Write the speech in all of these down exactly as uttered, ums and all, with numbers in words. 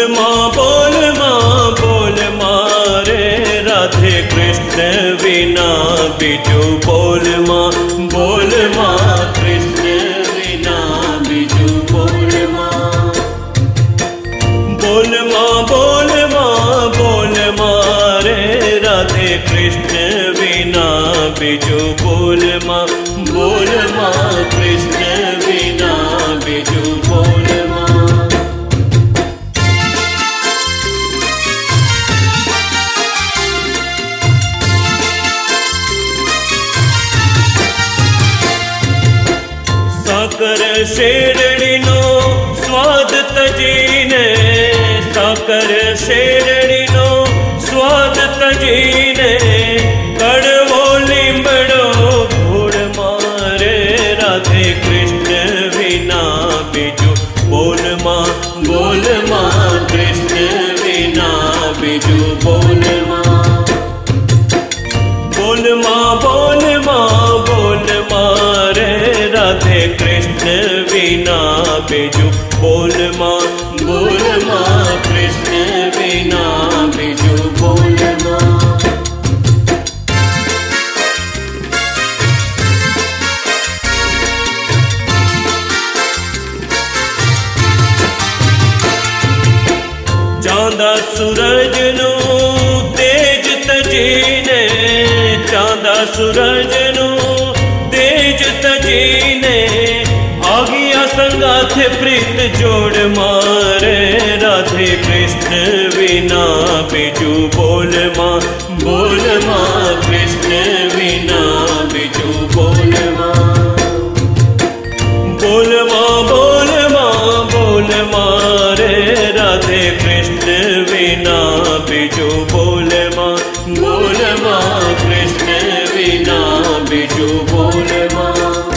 माँ बोल माँ बोल माँ रे राधे कृष्ण बिना बिजू बोल माँ बोल माँ कृष्ण बिना बिजू बोल माँ बोल माँ बोल माँ बोल माँ रे राधे कृष्ण बिना बिजू बोल माँ बोल माँ कृष्ण बिना बिजू बोल माँ। साकर शेरड़ीनो स्वाद तजीने साकर शेरड़ीनो स्वाद तजीने कड़वो लींबड़ो घोड़ मारे राधे कृष्ण बिना बिजू बोल माँ बोल माँ कृष्ण बिना बिजू बोल माँ बोल माँ बोल माँ बोल माँ रे राधे कृष्ण बिना बिजू बोल माँ बोल माँ कृष्ण बिना बिजू बोल माँ। चांदा सूरज नु तेज तजीने चांदा सूरज नु तेज तजीने आगिया संगाथे प्रीत जोड़ मारे राधे कृष्ण बिना बिजू बोल माँ बोल माँ कृष्ण बिना बिजू बोल माँ बोल माँ बोल माँ बोल माँ रे राधे कृष्ण बिना बिजू बोल माँ बोल माँ कृष्ण बिना बिजू बोल माँ।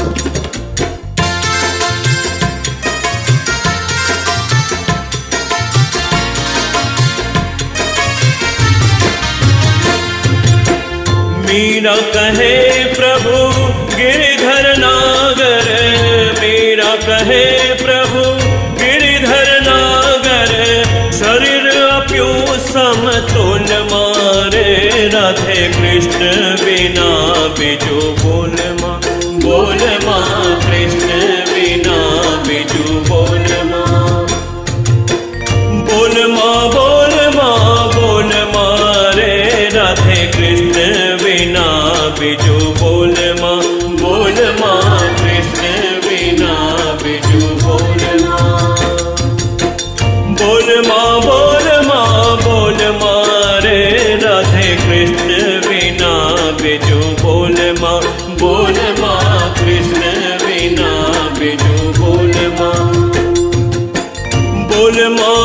मीरा कहे प्रभु गिरिधर नागर मीरा कहे प्रभु गिरिधर नागर शरीर अप्यू समतोल मारे राधे कृष्ण बिना बिजू बोल माँ बोल माँ कृष्ण बिना बिजू बोल माँ बोल माँ बोल माँ बोल माँ रे राधे कृष्ण बिना बिजू बोल माँ बोल माँ कृष्ण बिना बिजू बोल माँ बोल माँ बोल माँ बोल माँ रे राधे कृष्ण बिना बिजू बोल माँ बोल माँ कृष्ण बिना बिजू बोल माँ बोल माँ